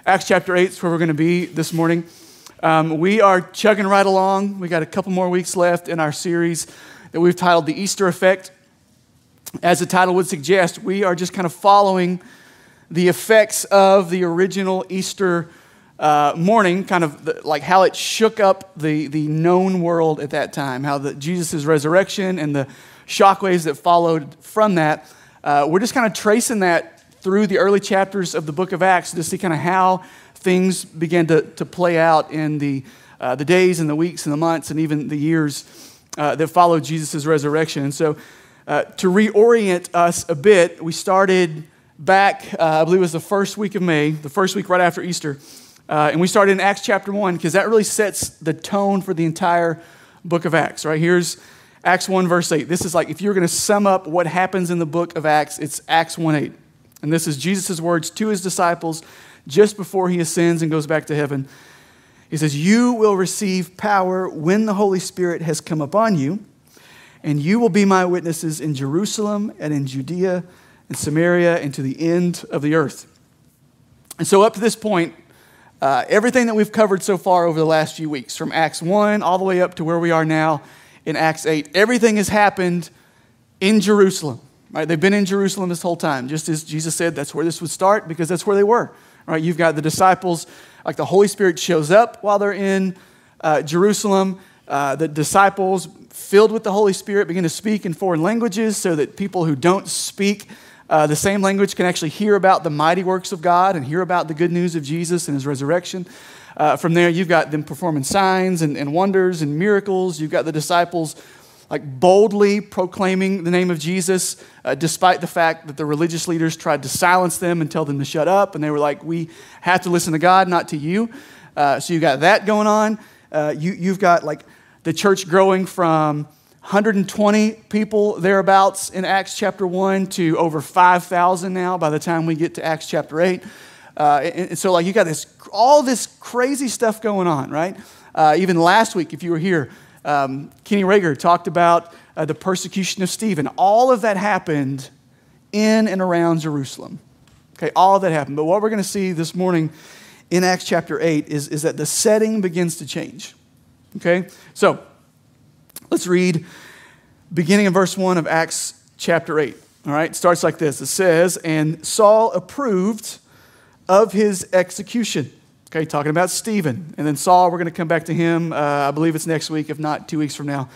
Acts chapter 8 is where we're going to be this morning. We are chugging right along. We got a couple more weeks left in our series that we've titled The Easter Effect. As the title would suggest, we are just kind of following the effects of the original Easter morning, kind of like how it shook up the known world at that time, how Jesus' resurrection and the shockwaves that followed from that. We're just kind of tracing that through the early chapters of the book of Acts to see kind of how things began to play out in the days and the weeks and the months and even the years that followed Jesus' resurrection. And so to reorient us a bit, we started back, I believe it was the first week of May, the first week right after Easter, and we started in Acts chapter 1 because that really sets the tone for the entire book of Acts, right? Here's Acts 1 verse 8. This is like, if you're going to sum up what happens in the book of Acts, it's Acts 1:8. And this is Jesus' words to his disciples just before he ascends and goes back to heaven. He says, "You will receive power when the Holy Spirit has come upon you, and you will be my witnesses in Jerusalem and in Judea and Samaria and to the end of the earth." And so up to this point, everything that we've covered so far over the last few weeks, from Acts 1 all the way up to where we are now in Acts 8, everything has happened in Jerusalem. Right? They've been in Jerusalem this whole time. Just as Jesus said, that's where this would start because that's where they were. Right? You've got the disciples, like the Holy Spirit shows up while they're in Jerusalem. The disciples, filled with the Holy Spirit, begin to speak in foreign languages so that people who don't speak the same language can actually hear about the mighty works of God and hear about the good news of Jesus and his resurrection. From there, you've got them performing signs and wonders and miracles. You've got the disciples like boldly proclaiming the name of Jesus, despite the fact that the religious leaders tried to silence them and tell them to shut up. And they were like, we have to listen to God, not to you. So you've got that going on. You've got like the church growing from 120 people thereabouts in Acts chapter 1 to over 5,000 now by the time we get to Acts chapter 8. And so like you got all this crazy stuff going on, right? Even last week, if you were here, Kenny Rager talked about the persecution of Stephen. All of that happened in and around Jerusalem. Okay, all of that happened. But what we're going to see this morning in Acts chapter 8 is that the setting begins to change. Okay, so let's read beginning in verse 1 of Acts chapter 8. All right, it starts like this. It says, "And Saul approved of his execution." Okay, talking about Stephen. And then Saul, we're going to come back to him. I believe it's next week, if not 2 weeks from now.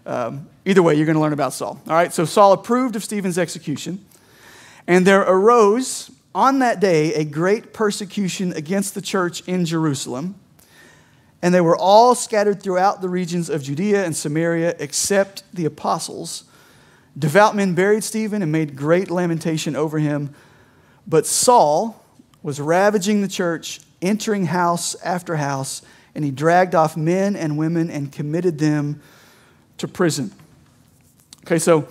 Either way, you're going to learn about Saul. All right, so Saul approved of Stephen's execution. And there arose on that day a great persecution against the church in Jerusalem. And they were all scattered throughout the regions of Judea and Samaria, except the apostles. Devout men buried Stephen and made great lamentation over him. But Saul was ravaging the church, entering house after house, and he dragged off men and women and committed them to prison. Okay, so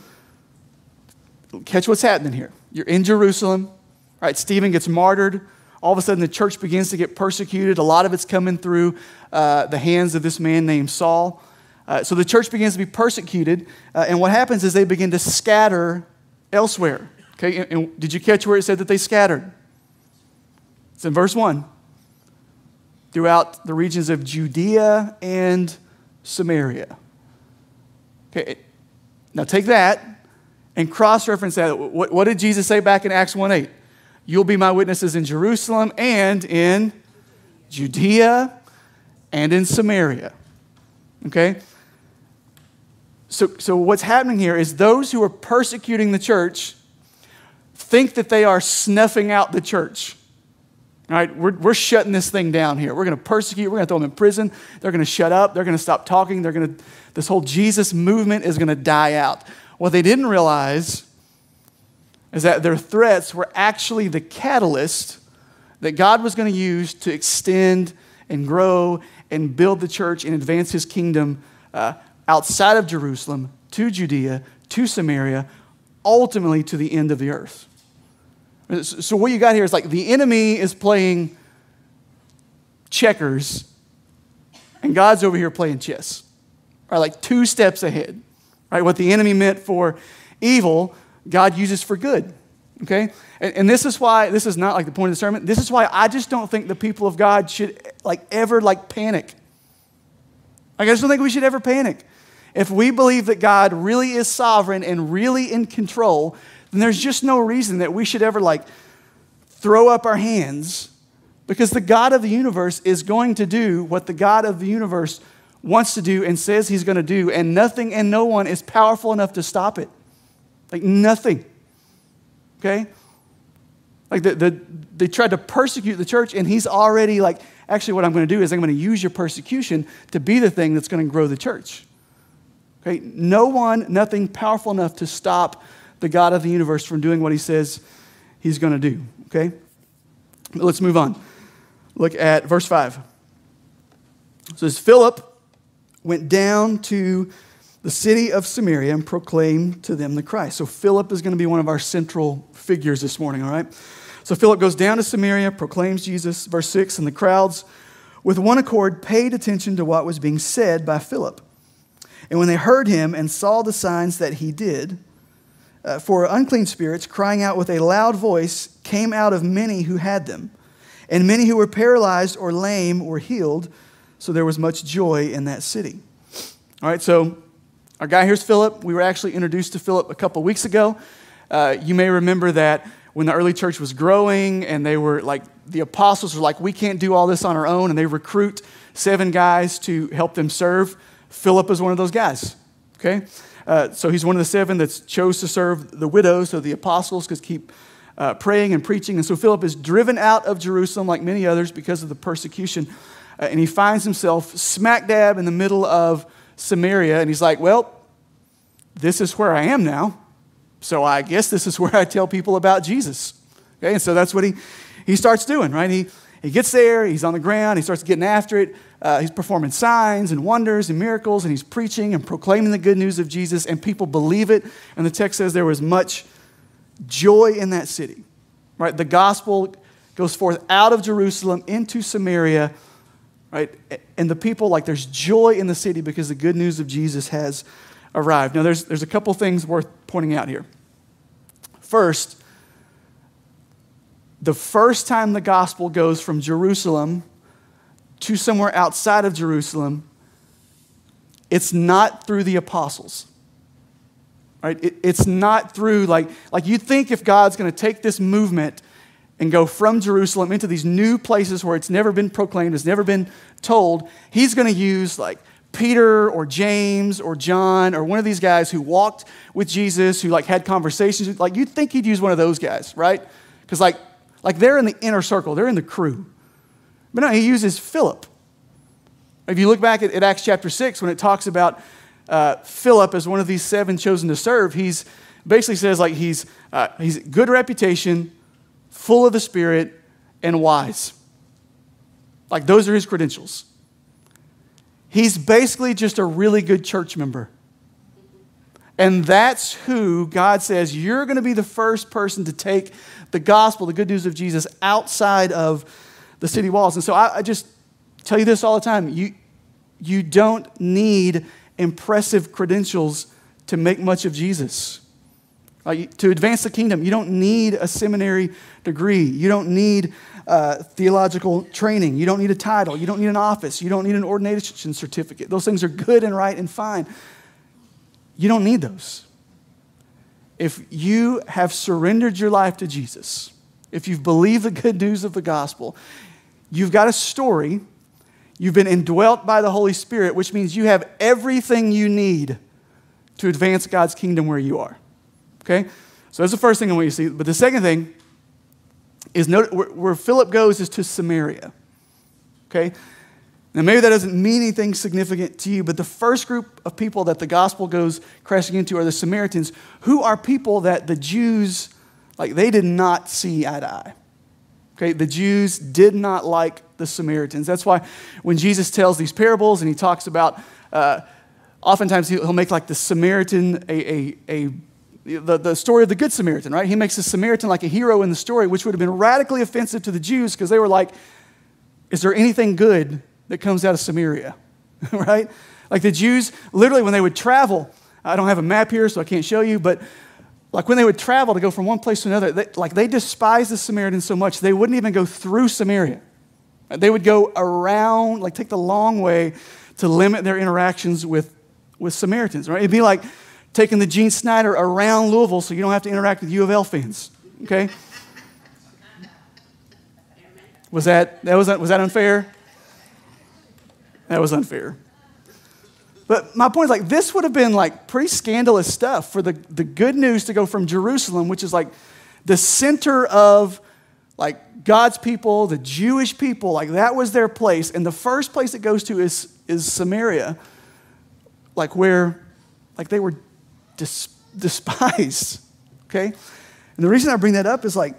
catch what's happening here. You're in Jerusalem, right? Stephen gets martyred. All of a sudden, the church begins to get persecuted. A lot of it's coming through the hands of this man named Saul. So the church begins to be persecuted, and what happens is they begin to scatter elsewhere. Okay, and did you catch where it said that they scattered? It's in verse 1. Throughout the regions of Judea and Samaria. Okay, now take that and cross-reference that. What did Jesus say back in Acts 1:8? "You'll be my witnesses in Jerusalem and in Judea and in Samaria." Okay? So what's happening here is those who are persecuting the church think that they are snuffing out the church. All right, we're shutting this thing down here. We're going to persecute. We're going to throw them in prison. They're going to shut up. They're going to stop talking. This whole Jesus movement is going to die out. What they didn't realize is that their threats were actually the catalyst that God was going to use to extend and grow and build the church and advance his kingdom outside of Jerusalem, to Judea, to Samaria, ultimately to the end of the earth. So what you got here is like the enemy is playing checkers and God's over here playing chess. Right, like 2 steps ahead. Right, what the enemy meant for evil, God uses for good. Okay? And this is why, this is not like the point of the sermon, this is why I just don't think the people of God should ever panic. I just don't think we should ever panic. If we believe that God really is sovereign and really in control, then there's just no reason that we should ever throw up our hands, because the God of the universe is going to do what the God of the universe wants to do and says he's going to do, and nothing and no one is powerful enough to stop it. Nothing. Okay? They tried to persecute the church, and he's already actually what I'm going to do is I'm going to use your persecution to be the thing that's going to grow the church. Okay? No one, nothing powerful enough to stop the God of the universe from doing what he says he's going to do. Okay? But let's move on. Look at verse 5. It says, Philip went down to the city of Samaria and proclaimed to them the Christ. So Philip is going to be one of our central figures this morning, all right? So Philip goes down to Samaria, proclaims Jesus, verse 6, and the crowds with one accord paid attention to what was being said by Philip. And when they heard him and saw the signs that he did, for unclean spirits, crying out with a loud voice, came out of many who had them. And many who were paralyzed or lame were healed, so there was much joy in that city. All right, so our guy here's Philip. We were actually introduced to Philip a couple weeks ago. You may remember that when the early church was growing and they were the apostles were we can't do all this on our own, and they recruit 7 guys to help them serve. Philip is one of those guys, okay? So he's one of the 7 that's chose to serve the widows, so the apostles could keep praying and preaching. And so Philip is driven out of Jerusalem like many others because of the persecution. And he finds himself smack dab in the middle of Samaria. And he's like, well, this is where I am now. So I guess this is where I tell people about Jesus. Okay, and so that's what he starts doing, right? He gets there, he's on the ground, he starts getting after it. He's performing signs and wonders and miracles, and he's preaching and proclaiming the good news of Jesus, and people believe it. And the text says there was much joy in that city, right? The gospel goes forth out of Jerusalem into Samaria, right? And the people, there's joy in the city because the good news of Jesus has arrived. Now, there's a couple things worth pointing out here. First, the first time the gospel goes from Jerusalem to somewhere outside of Jerusalem, it's not through the apostles. Right? It's not through, you think if God's going to take this movement and go from Jerusalem into these new places where it's never been proclaimed, it's never been told, he's going to use Peter or James or John or one of these guys who walked with Jesus, who had conversations. You'd think he'd use one of those guys, right? Because they're in the inner circle, they're in the crew. But no, he uses Philip. If you look back at Acts chapter 6, when it talks about Philip as one of these 7 chosen to serve, he's basically says he's good reputation, full of the Spirit, and wise. Those are his credentials. He's basically just a really good church member. And that's who God says, you're going to be the first person to take the gospel, the good news of Jesus, outside of the city walls. And so I just tell you this all the time. You don't need impressive credentials to make much of Jesus. To advance the kingdom, you don't need a seminary degree. You don't need theological training. You don't need a title. You don't need an office. You don't need an ordination certificate. Those things are good and right and fine. You don't need those. If you have surrendered your life to Jesus, if you've believed the good news of the gospel, you've got a story. You've been indwelt by the Holy Spirit, which means you have everything you need to advance God's kingdom where you are. Okay? So that's the first thing I want you to see. But the second thing is where Philip goes is to Samaria. Okay? Now maybe that doesn't mean anything significant to you, but the first group of people that the gospel goes crashing into are the Samaritans, who are people that the Jews, they did not see eye to eye. Okay? The Jews did not like the Samaritans. That's why when Jesus tells these parables and he talks about, oftentimes he'll make the Samaritan the story of the Good Samaritan, right? He makes the Samaritan like a hero in the story, which would have been radically offensive to the Jews because they were like, is there anything good that comes out of Samaria, right? The Jews, literally when they would travel, I don't have a map here so I can't show you, but like when they would travel to go from one place to another, they despised the Samaritans so much, they wouldn't even go through Samaria. They would go around, like take the long way to limit their interactions with Samaritans, right? It'd be like taking the Gene Snyder around Louisville so you don't have to interact with U of L fans, okay? Was that unfair? That was unfair. But my point is, like, this would have been like pretty scandalous stuff for the good news to go from Jerusalem, which is like the center of like God's people, the Jewish people, like that was their place. And the first place it goes to is Samaria, like where like they were despised, okay? And the reason I bring that up is like,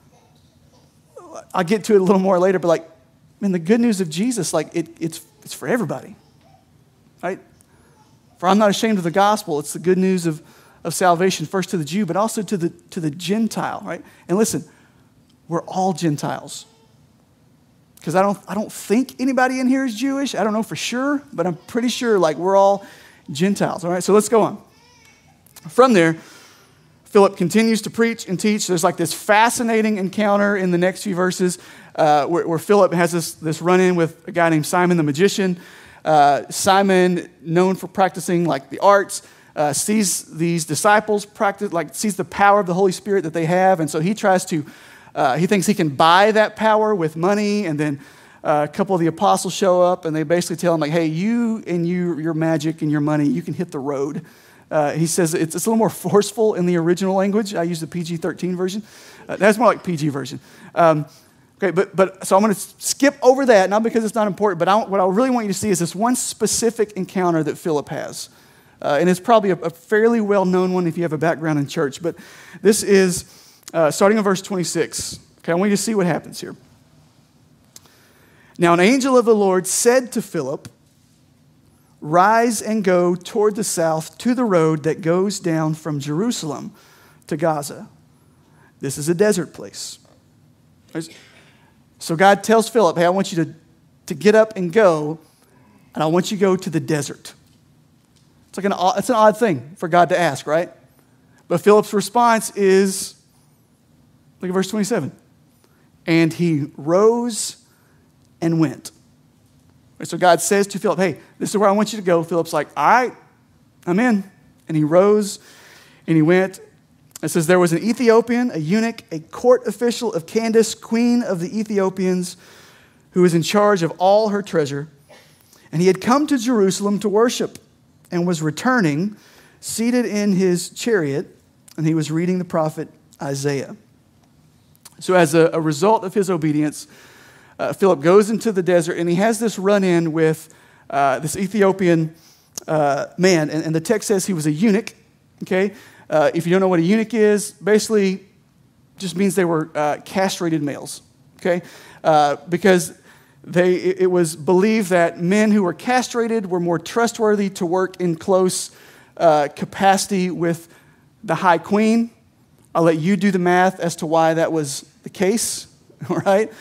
I'll get to it a little more later, but like, man, the good news of Jesus, like it's for everybody, right? For I'm not ashamed of the gospel. It's the good news of salvation, first to the Jew, but also to the Gentile, right? And listen, we're all Gentiles. Because I don't think anybody in here is Jewish. I don't know for sure, but I'm pretty sure like we're all Gentiles. All right, so let's go on. From there, Philip continues to preach and teach. There's like this fascinating encounter in the next few verses where Philip has this run-in with a guy named Simon the magician. Simon, known for practicing like the arts, sees these disciples practice, like sees the power of the Holy Spirit that they have, and so he tries to, he thinks he can buy that power with money, and then a couple of the apostles show up, and they basically tell him like, hey, you and your magic and your money, you can hit the road. He says it's a little more forceful in the original language. I use the PG-13 version. That's more like PG version. Okay, but so I'm going to skip over that, not because it's not important, but what I really want you to see is this one specific encounter that Philip has. And it's probably a fairly well-known one if you have a background in church. But this is starting in verse 26. Okay, I want you to see what happens here. Now an angel of the Lord said to Philip, rise and go toward the south to the road that goes down from Jerusalem to Gaza. This is a desert place. So God tells Philip, hey, I want you to get up and go, and I want you to go to the desert. It's an odd thing for God to ask, right? But Philip's response is, look at verse 27. And he rose and went. So God says to Philip, hey, this is where I want you to go. Philip's like, all right, I'm in. And he rose and he went. It says there was an Ethiopian, a eunuch, a court official of Candace, queen of the Ethiopians, who was in charge of all her treasure. And he had come to Jerusalem to worship and was returning, seated in his chariot, and he was reading the prophet Isaiah. So as a result of his obedience, Philip goes into the desert, and he has this run-in with this Ethiopian man. And the text says he was a eunuch, okay? If you don't know what a eunuch is, basically just means they were castrated males, okay? Because it was believed that men who were castrated were more trustworthy to work in close capacity with the high queen. I'll let you do the math as to why that was the case, all right?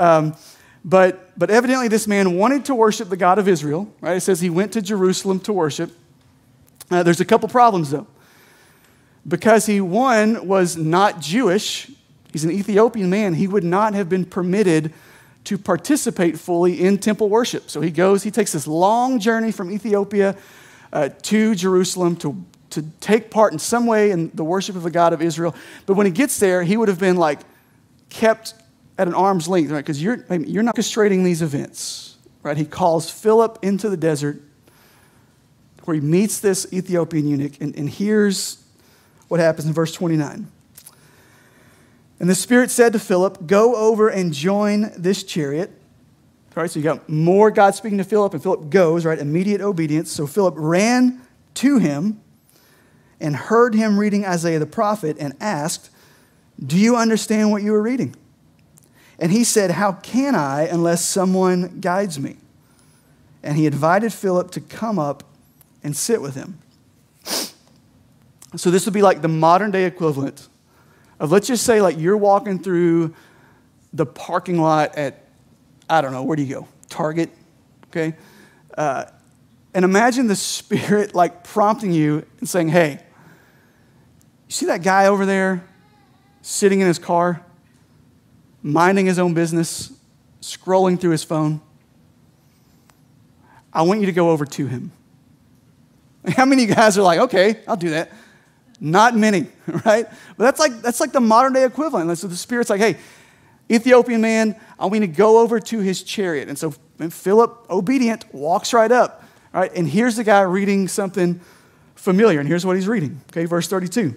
But evidently this man wanted to worship the God of Israel, right? It says he went to Jerusalem to worship. There's a couple problems, though. Because he, one, was not Jewish, he's an Ethiopian man, he would not have been permitted to participate fully in temple worship. So he takes this long journey from Ethiopia to Jerusalem to take part in some way in the worship of the God of Israel. But when he gets there, he would have been like kept at an arm's length, right? Because you're not orchestrating these events, right? He calls Philip into the desert where he meets this Ethiopian eunuch and hears what happens in verse 29. And the Spirit said to Philip, go over and join this chariot. All right, so you got more God speaking to Philip, and Philip goes, right? Immediate obedience. So Philip ran to him and heard him reading Isaiah the prophet and asked, do you understand what you are reading? And he said, how can I unless someone guides me? And he invited Philip to come up and sit with him. So this would be like the modern day equivalent of, let's just say like you're walking through the parking lot at, I don't know, where do you go? Target, okay? And imagine the Spirit like prompting you and saying, hey, You see that guy over there sitting in his car, minding his own business, scrolling through his phone? I want you to go over to him. How many of you guys are like, okay, I'll do that? Not many, right? But that's like the modern day equivalent. So the Spirit's like, hey, Ethiopian man, I want you to go over to his chariot. And so Philip, obedient, walks right up. Right? And here's the guy reading something familiar. And here's what he's reading. Okay, verse 32.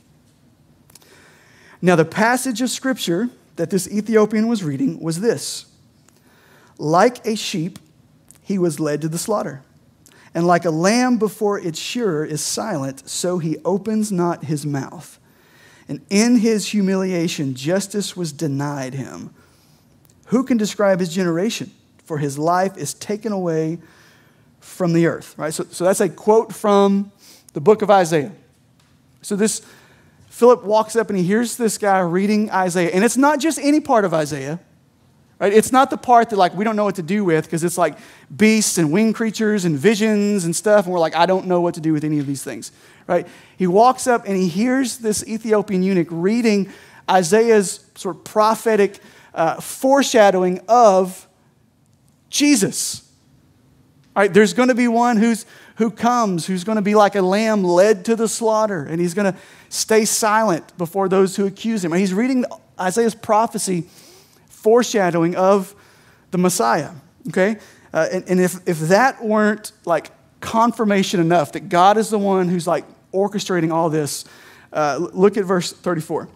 Now the passage of Scripture that this Ethiopian was reading was this. Like a sheep, he was led to the slaughter. And like a lamb before its shearer is silent, so he opens not his mouth. And in his humiliation, justice was denied him. Who can describe his generation? For his life is taken away from the earth. Right? So that's a quote from the book of Isaiah. So this Philip walks up and he hears this guy reading Isaiah. And it's not just any part of Isaiah. Right? It's not the part that like we don't know what to do with because it's like beasts and winged creatures and visions and stuff. And we're like, I don't know what to do with any of these things. Right? He walks up and he hears this Ethiopian eunuch reading Isaiah's sort of prophetic foreshadowing of Jesus. All right, there's going to be one who comes, who's going to be like a lamb led to the slaughter, and he's going to stay silent before those who accuse him. And he's reading Isaiah's prophecy foreshadowing of the Messiah, okay? And if that weren't like confirmation enough that God is the one who's like orchestrating all this, look at verse 34.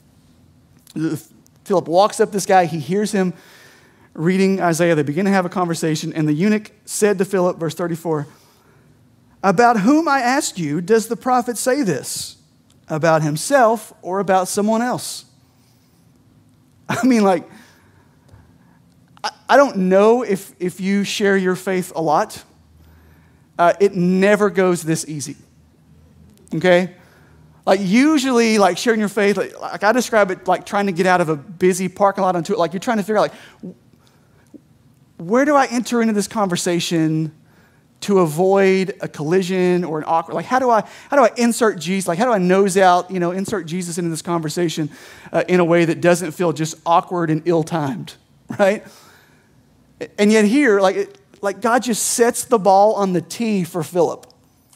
Philip walks up this guy, he hears him reading Isaiah, they begin to have a conversation, and the eunuch said to Philip, verse 34, about whom, I ask you, does the prophet say this? About himself or about someone else? I mean, like, I don't know if you share your faith a lot. It never goes this easy, okay? Like usually, like sharing your faith, like I describe it like trying to get out of a busy parking lot onto it. Like you're trying to figure out, like, where do I enter into this conversation to avoid a collision or an awkward? Like, how do I insert Jesus? Like, how do I nose out, insert Jesus into this conversation in a way that doesn't feel just awkward and ill-timed, right? And yet here, like God just sets the ball on the tee for Philip.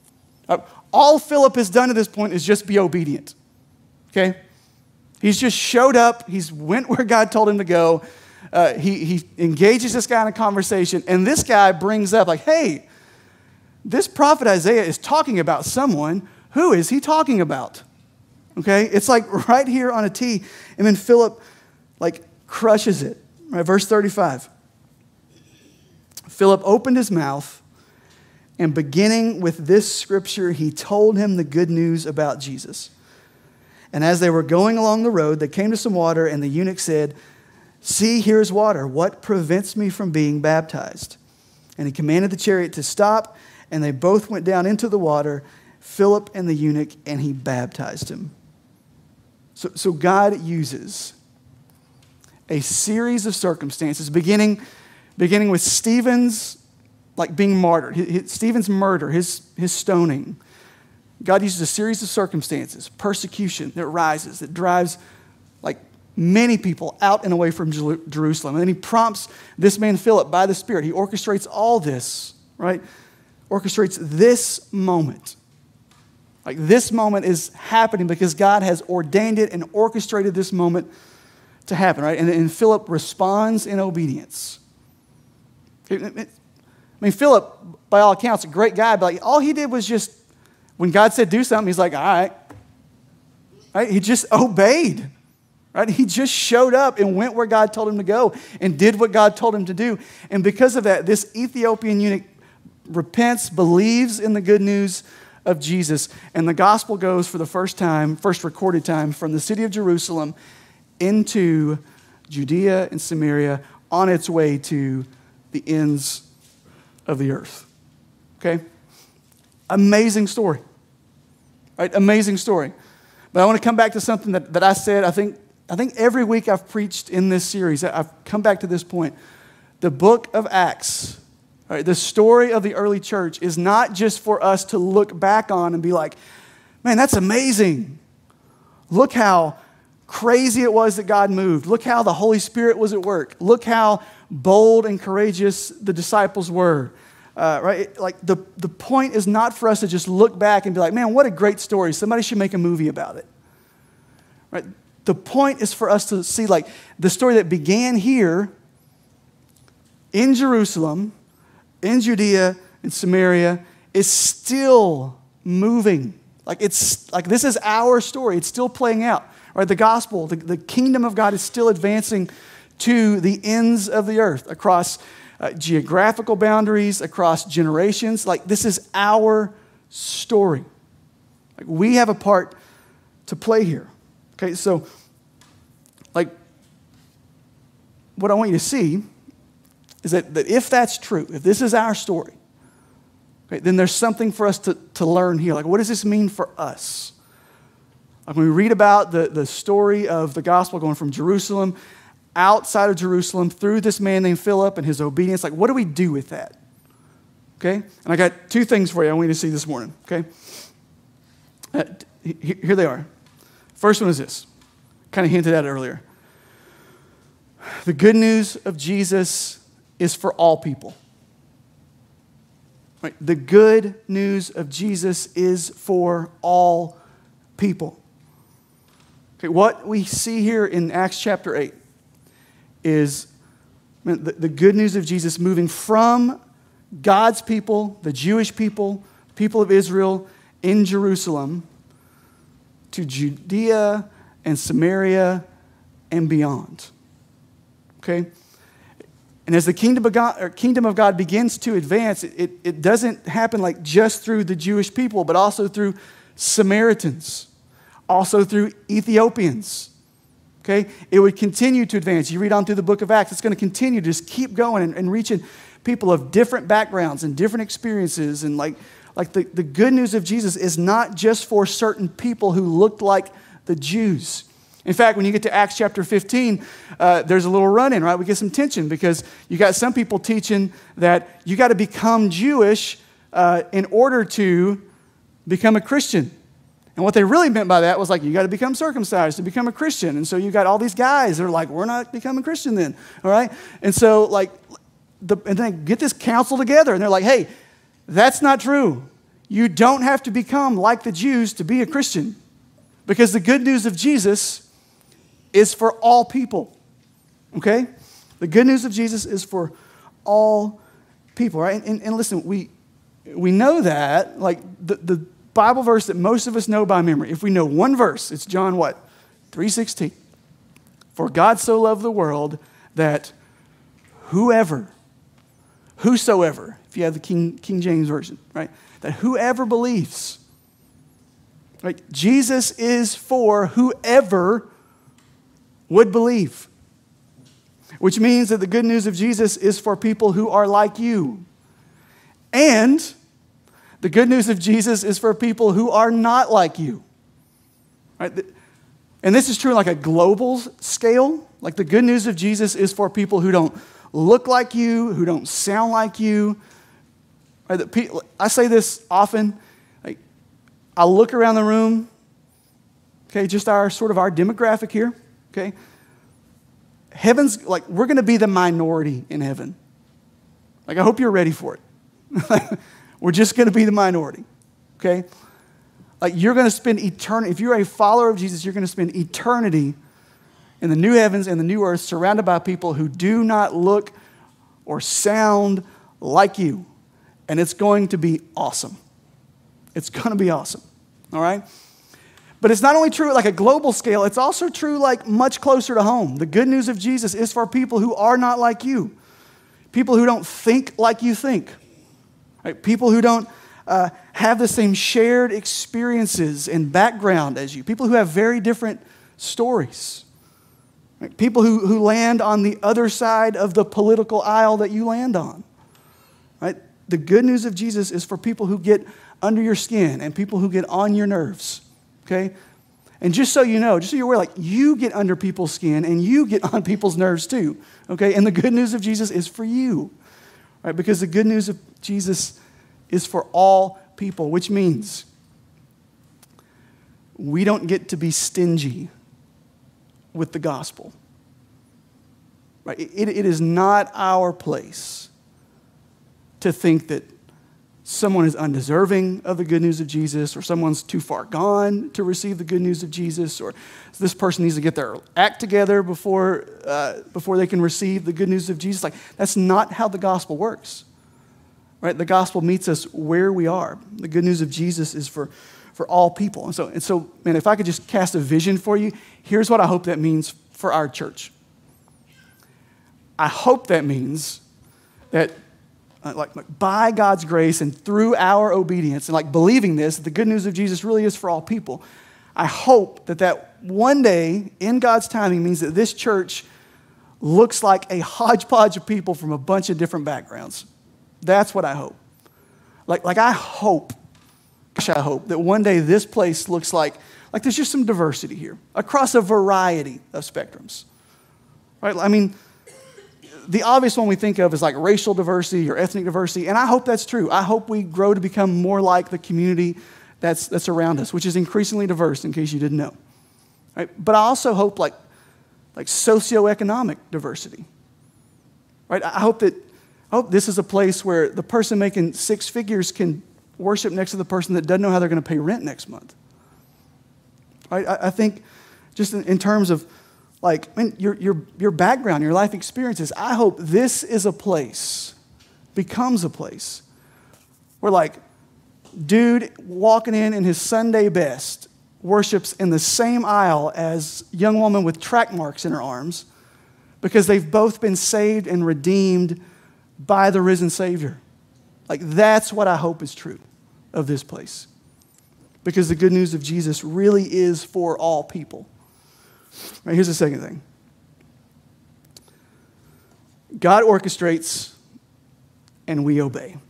All Philip has done at this point is just be obedient, okay? He's just showed up. He's went where God told him to go. He engages this guy in a conversation, and this guy brings up like, hey, this prophet Isaiah is talking about someone. Who is he talking about? Okay, it's like right here on a tee, and then Philip like crushes it. Right, verse 35. Philip opened his mouth, and beginning with this scripture, he told him the good news about Jesus. And as they were going along the road, they came to some water, and the eunuch said, see, here's water. What prevents me from being baptized? And he commanded the chariot to stop, and they both went down into the water, Philip and the eunuch, and he baptized him. So God uses a series of circumstances, beginning with Stephen's like being martyred, Stephen's murder, his stoning. God uses a series of circumstances, persecution that rises, that drives like many people out and away from Jerusalem. And then he prompts this man Philip by the Spirit. He orchestrates all this, right? Orchestrates this moment. Like this moment is happening because God has ordained it and orchestrated this moment to happen, right? And Philip responds in obedience. I mean, Philip, by all accounts, a great guy, but like all he did was just, when God said do something, he's like, all right. Right? He just obeyed. Right? He just showed up and went where God told him to go and did what God told him to do. And because of that, this Ethiopian eunuch repents, believes in the good news of Jesus, and the gospel goes for the first recorded time, from the city of Jerusalem into Judea and Samaria on its way to the ends of the earth. Okay? Amazing story. Right? Amazing story. But I want to come back to something that I said, I think every week I've preached in this series, I've come back to this point. The book of Acts, right, the story of the early church, is not just for us to look back on and be like, man, that's amazing. Look how crazy it was that God moved. Look how the Holy Spirit was at work. Look how bold and courageous the disciples were. Right? Like the point is not for us to just look back and be like, man, what a great story. Somebody should make a movie about it. Right? The point is for us to see like the story that began here in Jerusalem, in Judea, in Samaria, is still moving. Like it's like this is our story. It's still playing out. Right? The gospel, the kingdom of God is still advancing to the ends of the earth across geographical boundaries, across generations. Like this is our story. Like we have a part to play here. Okay, so like what I want you to see is that if that's true, if this is our story, okay, then there's something for us to learn here. Like what does this mean for us? Like when we read about the story of the gospel going from Jerusalem, outside of Jerusalem, through this man named Philip and his obedience, like what do we do with that? Okay? And I got two things for you I want you to see this morning, okay? Here they are. First one is this. Kind of hinted at it earlier. The good news of Jesus is for all people. Right? The good news of Jesus is for all people. Okay, what we see here in Acts chapter 8 is the good news of Jesus moving from God's people, the Jewish people, people of Israel in Jerusalem, to Judea and Samaria and beyond. Okay? And as the kingdom of God begins to advance, it doesn't happen like just through the Jewish people, but also through Samaritans. Also through Ethiopians, okay? It would continue to advance. You read on through the book of Acts, it's going to continue to just keep going and reaching people of different backgrounds and different experiences. And like the good news of Jesus is not just for certain people who looked like the Jews. In fact, when you get to Acts chapter 15, there's a little run-in, right? We get some tension because you got some people teaching that you got to become Jewish in order to become a Christian. And what they really meant by that was like, you got to become circumcised to become a Christian. And so you got all these guys that are like, we're not becoming Christian then, all right? And so like, and then get this council together. And they're like, hey, that's not true. You don't have to become like the Jews to be a Christian. Because the good news of Jesus is for all people, okay? The good news of Jesus is for all people, right? And listen, we know that, like the Bible verse that most of us know by memory. If we know one verse, it's John what? 3:16. For God so loved the world that whosoever, if you have the King James Version, right? That whoever believes, right? Jesus is for whoever would believe. Which means that the good news of Jesus is for people who are like you. And the good news of Jesus is for people who are not like you. Right? And this is true on like a global scale. Like the good news of Jesus is for people who don't look like you, who don't sound like you. Right? I say this often. Like, I look around the room, okay, just our demographic here, okay? Heaven's, like, we're going to be the minority in heaven. Like, I hope you're ready for it. We're just going to be the minority, okay? Like you're going to spend eternity, if you're a follower of Jesus, you're going to spend eternity in the new heavens and the new earth surrounded by people who do not look or sound like you. And it's going to be awesome. It's going to be awesome, all right? But it's not only true at like a global scale, it's also true like much closer to home. The good news of Jesus is for people who are not like you, people who don't think like you think. Right? People who don't have the same shared experiences and background as you. People who have very different stories. Right? People who land on the other side of the political aisle that you land on. Right? The good news of Jesus is for people who get under your skin and people who get on your nerves. Okay? And just so you know, just so you're aware, like you get under people's skin and you get on people's nerves too. Okay? And the good news of Jesus is for you. Right? Because the good news of Jesus is for all people, which means we don't get to be stingy with the gospel. Right? It is not our place to think that someone is undeserving of the good news of Jesus, or someone's too far gone to receive the good news of Jesus, or this person needs to get their act together before they can receive the good news of Jesus. Like, that's not how the gospel works. Right? The gospel meets us where we are. The good news of Jesus is for all people. And so, man, if I could just cast a vision for you, here's what I hope that means for our church. I hope that means that like by God's grace and through our obedience and like believing this, the good news of Jesus really is for all people. I hope that one day in God's timing means that this church looks like a hodgepodge of people from a bunch of different backgrounds. That's what I hope. Like I hope that one day this place looks like there's just some diversity here across a variety of spectrums. Right? I mean, the obvious one we think of is like racial diversity or ethnic diversity, and I hope that's true. I hope we grow to become more like the community that's around us, which is increasingly diverse, in case you didn't know. Right? But I also hope like socioeconomic diversity. Right? I hope this is a place where the person making six figures can worship next to the person that doesn't know how they're going to pay rent next month. Right? I think just in terms of like, I mean, your background, your life experiences, I hope this is a place, becomes a place where like, dude walking in his Sunday best worships in the same aisle as young woman with track marks in her arms because they've both been saved and redeemed by the risen Savior. Like, that's what I hope is true of this place. Because the good news of Jesus really is for all people. Right, here's the second thing. God orchestrates and we obey.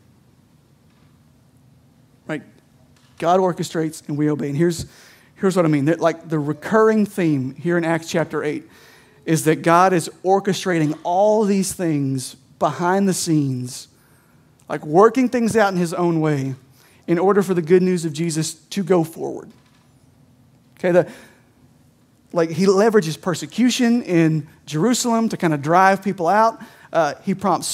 Right? God orchestrates and we obey. And here's what I mean. That, like, the recurring theme here in Acts chapter 8 is that God is orchestrating all these things behind the scenes, like working things out in his own way in order for the good news of Jesus to go forward. Okay, he leverages persecution in Jerusalem to kind of drive people out. He prompts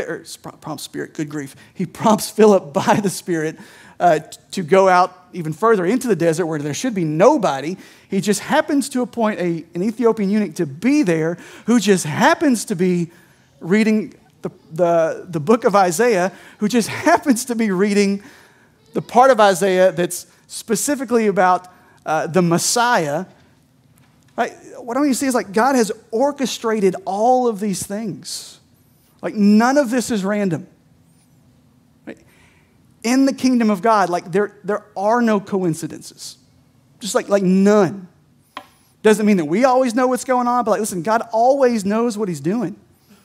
good grief. He prompts Philip by the Spirit to go out even further into the desert where there should be nobody. He just happens to appoint an Ethiopian eunuch to be there who just happens to be reading the book of Isaiah, who just happens to be reading the part of Isaiah that's specifically about the Messiah. Right? What I want you to see is like God has orchestrated all of these things. Like none of this is random. Right? In the kingdom of God, like there are no coincidences. Just like none. Doesn't mean that we always know what's going on, but like listen, God always knows what he's doing.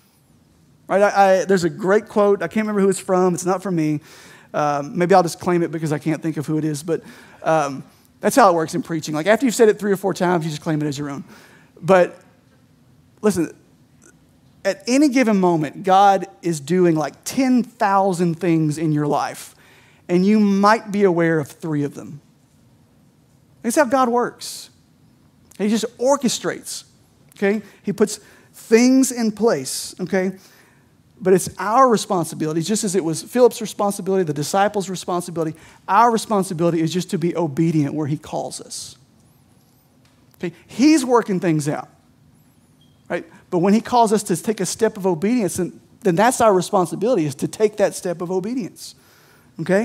Right? There's a great quote. I can't remember who it's from. It's not from me. Maybe I'll just claim it because I can't think of who it is. But that's how it works in preaching. Like after you've said it 3 or 4 times, you just claim it as your own. But listen, at any given moment, God is doing like 10,000 things in your life. And you might be aware of 3 of them. That's how God works. He just orchestrates. Okay? He puts things in place. Okay? But it's our responsibility, just as it was Philip's responsibility, the disciples' responsibility, our responsibility is just to be obedient where he calls us. Okay? He's working things out. Right? But when he calls us to take a step of obedience, then that's our responsibility, is to take that step of obedience. Okay?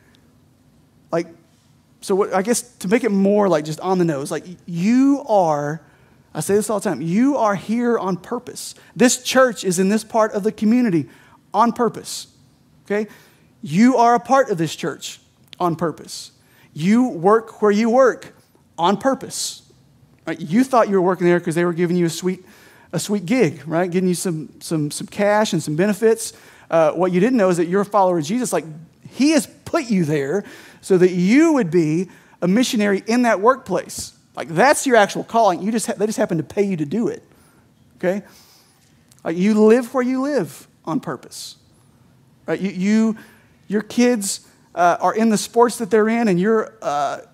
Like, so what, I guess to make it more like just on the nose, like you are, I say this all the time, you are here on purpose. This church is in this part of the community on purpose. Okay? You are a part of this church on purpose. You work where you work on purpose. Right? You thought you were working there because they were giving you a sweet gig, right? Giving you some cash and some benefits. What you didn't know is that you're a follower of Jesus. Like, he has put you there so that you would be a missionary in that workplace. Like, that's your actual calling. They just happen to pay you to do it. Okay? Like, you live where you live on purpose. Right? Your kids are in the sports that they're in, and you're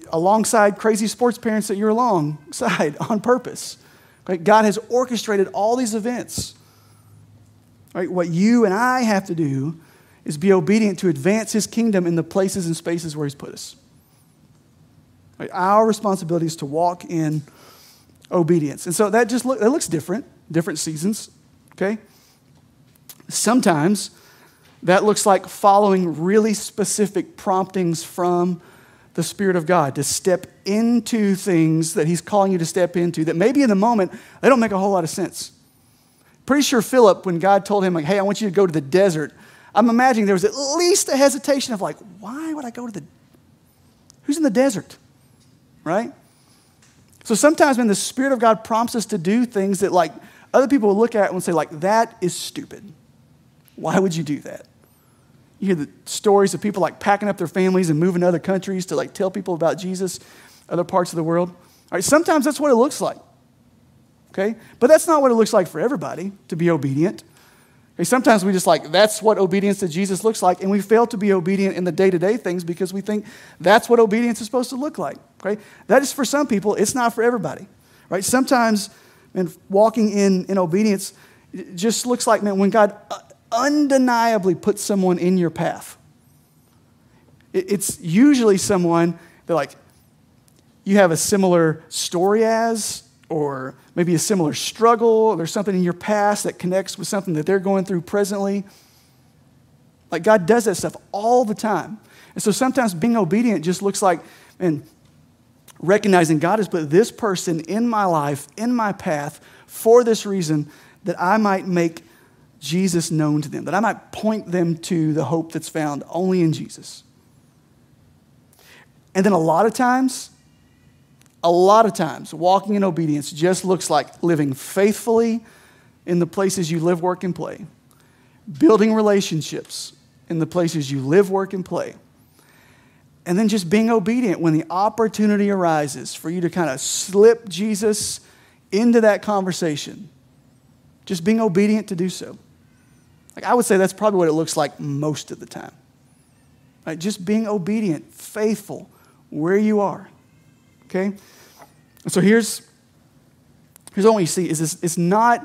alongside crazy sports parents that you're alongside on purpose. Right? God has orchestrated all these events. Right? What you and I have to do is be obedient to advance his kingdom in the places and spaces where he's put us. Right? Our responsibility is to walk in obedience. And so that looks different seasons, okay? Sometimes that looks like following really specific promptings from the Spirit of God to step into things that he's calling you to step into that maybe in the moment, they don't make a whole lot of sense. Pretty sure Philip, when God told him, like, hey, I want you to go to the desert, I'm imagining there was at least a hesitation of like, why would I go to who's in the desert, right? So sometimes when the Spirit of God prompts us to do things that like other people will look at and say like, that is stupid. Why would you do that? You hear the stories of people like packing up their families and moving to other countries to like tell people about Jesus, other parts of the world. All right, sometimes that's what it looks like. Okay? But that's not what it looks like for everybody to be obedient. Okay, sometimes we just like, that's what obedience to Jesus looks like, and we fail to be obedient in the day-to-day things because we think that's what obedience is supposed to look like. Okay? That is for some people, it's not for everybody. Right? Sometimes, man, walking in obedience just looks like, man, when God undeniably puts someone in your path. It's usually someone that like you have a similar story as, or maybe a similar struggle, or there's something in your past that connects with something that they're going through presently. Like God does that stuff all the time. And so sometimes being obedient just looks like, man, recognizing God has put this person in my life, in my path, for this reason, that I might make Jesus known to them, that I might point them to the hope that's found only in Jesus. And then a lot of times, walking in obedience just looks like living faithfully in the places you live, work, and play, building relationships in the places you live, work, and play, and then just being obedient when the opportunity arises for you to kind of slip Jesus into that conversation, just being obedient to do so. Like I would say that's probably what it looks like most of the time. Right? Just being obedient, faithful, where you are. Okay? And so here's what you see is this, it's not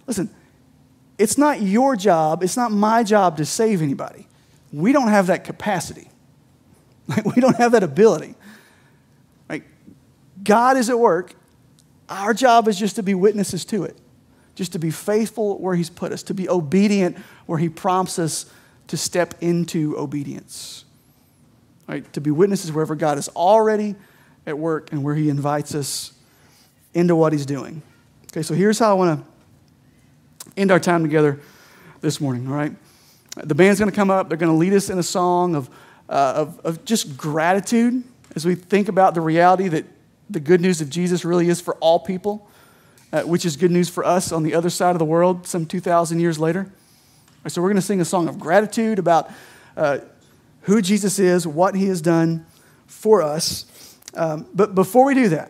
your job, it's not my job to save anybody. We don't have that capacity. Like, we don't have that ability. Right? God is at work. Our job is just to be witnesses to it. Just to be faithful where he's put us, to be obedient where he prompts us to step into obedience. Right? To be witnesses wherever God is already at work and where he invites us into what he's doing. Okay, so here's how I want to end our time together this morning, all right? The band's going to come up. They're going to lead us in a song of just gratitude as we think about the reality that the good news of Jesus really is for all people, which is good news for us on the other side of the world some 2,000 years later. So we're going to sing a song of gratitude about who Jesus is, what he has done for us. But before we do that,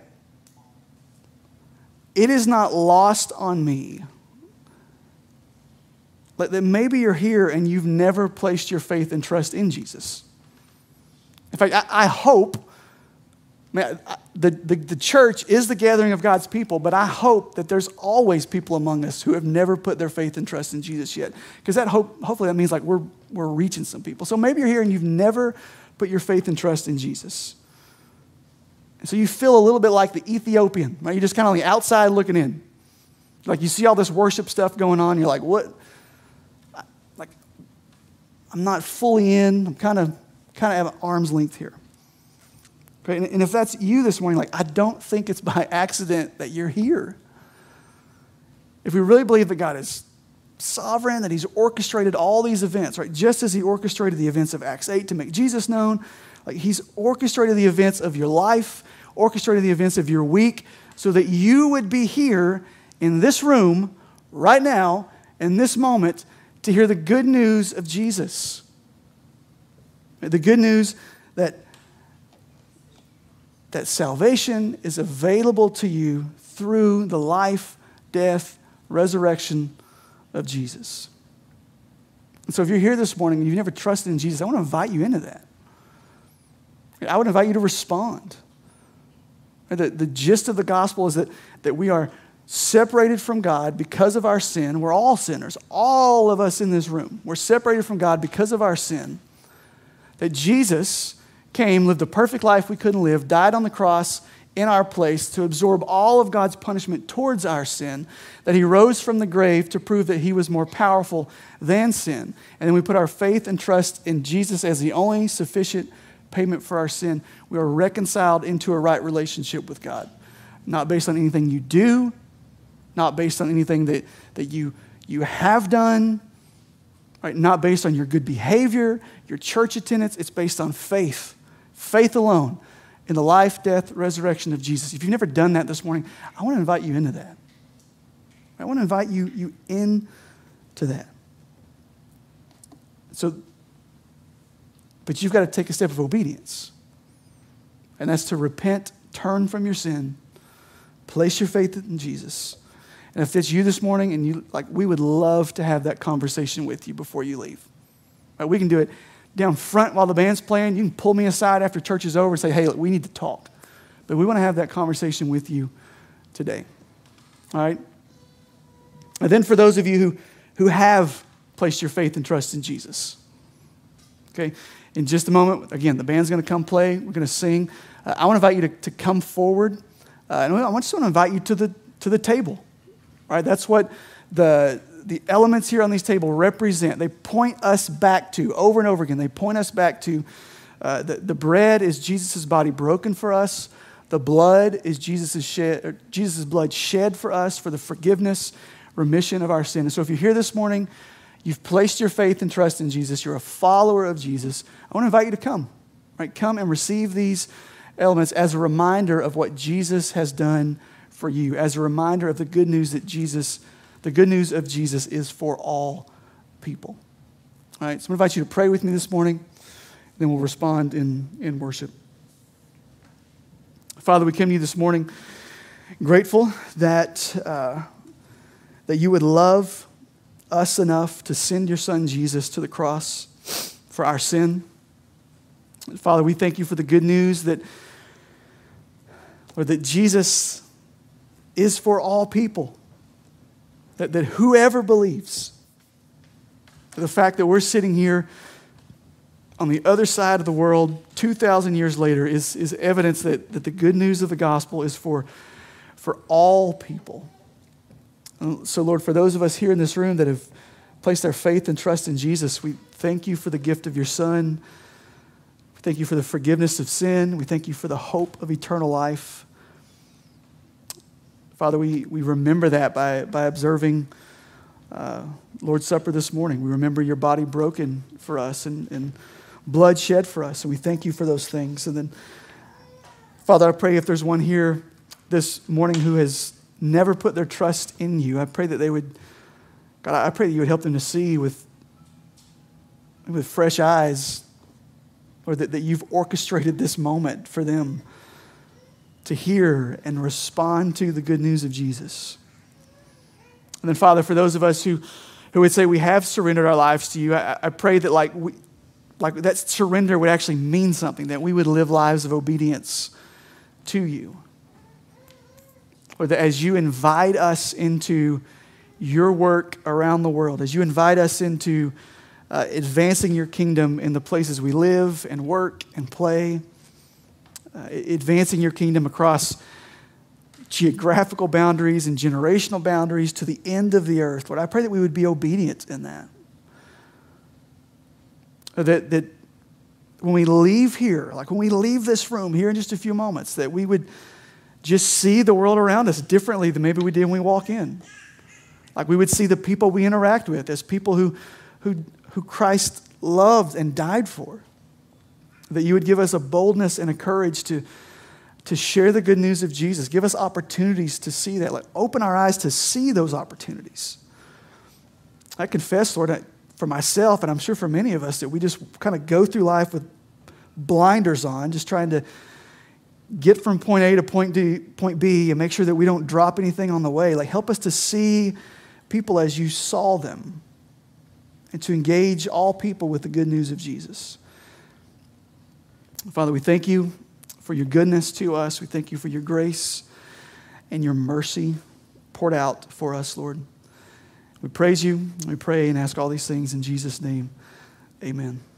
it is not lost on me that maybe you're here and you've never placed your faith and trust in Jesus. In fact, I hope, man, the church is the gathering of God's people, but I hope that there's always people among us who have never put their faith and trust in Jesus yet. Because hopefully that means like we're reaching some people. So maybe you're here and you've never put your faith and trust in Jesus. And so you feel a little bit like the Ethiopian, right? You're just kind of on the outside looking in. Like you see all this worship stuff going on. You're like, what? Like, I'm not fully in. I'm kind of at arm's length here. Okay? And if that's you this morning, like, I don't think it's by accident that you're here. If we really believe that God is sovereign, that he's orchestrated all these events, right? Just as he orchestrated the events of Acts 8 to make Jesus known, like he's orchestrated the events of your life, orchestrated the events of your week, so that you would be here in this room right now, in this moment, to hear the good news of Jesus. The good news that salvation is available to you through the life, death, resurrection of Jesus. And so if you're here this morning and you've never trusted in Jesus, I want to invite you into that. I would invite you to respond. The gist of the gospel is that we are separated from God because of our sin. We're all sinners, all of us in this room. We're separated from God because of our sin. That Jesus came, lived a perfect life we couldn't live, died on the cross in our place to absorb all of God's punishment towards our sin, that he rose from the grave to prove that he was more powerful than sin. And then we put our faith and trust in Jesus as the only sufficient payment for our sin. We are reconciled into a right relationship with God, not based on anything you do, not based on anything that you have done, right? Not based on your good behavior, your church attendance. It's based on faith alone in the life, death, resurrection of Jesus. If you've never done that this morning, I want to invite you into that. I want to invite you into that. But you've got to take a step of obedience. And that's to repent, turn from your sin, place your faith in Jesus. And if it's you this morning, and we would love to have that conversation with you before you leave. Right, we can do it down front while the band's playing. You can pull me aside after church is over and say, hey, look, we need to talk. But we want to have that conversation with you today. All right? And then for those of you who have placed your faith and trust in Jesus, okay, in just a moment, again, the band's going to come play. We're going to sing. I want to invite you to come forward. And I just want to invite you to the table. All right, that's what the elements here on these tables represent. They point us back to, over and over again, they point us back to the bread is Jesus' body broken for us. The blood is Jesus' blood shed for us for the forgiveness, remission of our sin. And so if you're here this morning, you've placed your faith and trust in Jesus, you're a follower of Jesus, I want to invite you to come. Right? Come and receive these elements as a reminder of what Jesus has done for you, as a reminder of the good news that the good news of Jesus is for all people. All right, so I'm going to invite you to pray with me this morning, then we'll respond in worship. Father, we come to you this morning grateful that you would love us enough to send your son Jesus to the cross for our sin. Father, we thank you for the good news that Jesus is for all people. That whoever believes, the fact that we're sitting here on the other side of the world 2,000 years later is evidence that the good news of the gospel is for all people. And so, Lord, for those of us here in this room that have placed our faith and trust in Jesus, we thank you for the gift of your Son. We thank you for the forgiveness of sin. We thank you for the hope of eternal life. Father, we remember that by observing Lord's Supper this morning. We remember your body broken for us and blood shed for us, and we thank you for those things. And then, Father, I pray if there's one here this morning who has never put their trust in you, I pray that they would, God, I pray that you would help them to see with fresh eyes, or that you've orchestrated this moment for them to hear and respond to the good news of Jesus. And then, Father, for those of us who would say we have surrendered our lives to you, I pray that that surrender would actually mean something, that we would live lives of obedience to you. Or that as you invite us into your work around the world, as you invite us into advancing your kingdom in the places we live and work and play, advancing your kingdom across geographical boundaries and generational boundaries to the end of the earth. Lord, I pray that we would be obedient in that. That when we leave here, like when we leave this room here in just a few moments, that we would just see the world around us differently than maybe we did when we walk in. Like we would see the people we interact with as people who Christ loved and died for. That you would give us a boldness and a courage to share the good news of Jesus. Give us opportunities to see that. Like open our eyes to see those opportunities. I confess, Lord, for myself, and I'm sure for many of us, that we just kind of go through life with blinders on, just trying to get from point A to point B and make sure that we don't drop anything on the way. Like help us to see people as you saw them and to engage all people with the good news of Jesus. Father, we thank you for your goodness to us. We thank you for your grace and your mercy poured out for us, Lord. We praise you. We pray and ask all these things in Jesus' name. Amen.